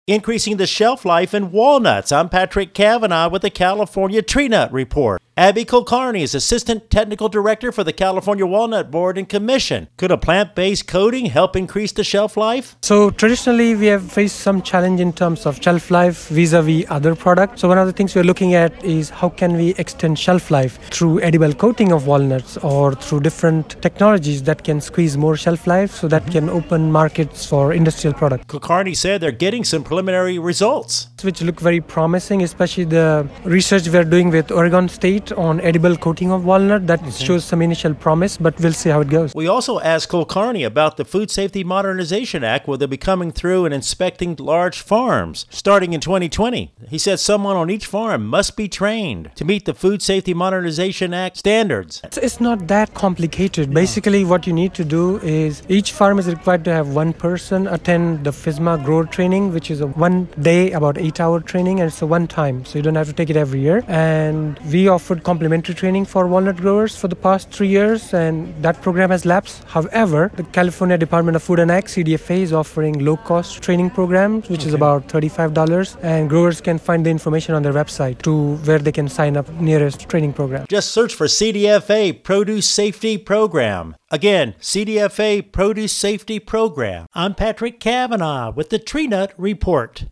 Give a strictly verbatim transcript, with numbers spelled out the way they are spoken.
Increasing the shelf life in walnuts. I'm Patrick Cavanaugh with the California Tree Nut Report. Abby Kulkarni is Assistant Technical Director for the California Walnut Board and Commission. Could a plant-based coating help increase the shelf life? So traditionally, we have faced some challenge in terms of shelf life vis-a-vis other products. So one of the things we're looking at is how can we extend shelf life through edible coating of walnuts or through different technologies that can squeeze more shelf life so that mm-hmm. can open markets for industrial products. Kulkarni said they're getting some preliminary results, which look very promising, especially the research we're doing with Oregon State on edible coating of walnut that mm-hmm. shows some initial promise, but we'll see how it goes. We also asked Kulkarni about the Food Safety Modernization Act, where they'll be coming through and inspecting large farms starting in twenty twenty. He said someone on each farm must be trained to meet the Food Safety Modernization Act standards. It's, it's not that complicated. No. Basically, what you need to do is each farm is required to have one person attend the FSMA grower training, which is a one day, about eight hour training, and it's a one time, so you don't have to take it every year. And we offered complimentary training for walnut growers for the past three years, and that program has lapsed. However, the California Department of Food and Ag, C D F A, is offering low-cost training programs, which okay. is about thirty-five dollars, and growers can find the information on their website to where they can sign up nearest training program. Just search for C D F A Produce Safety Program. Again, C D F A Produce Safety Program. I'm Patrick Cavanaugh with the Tree Nut Report.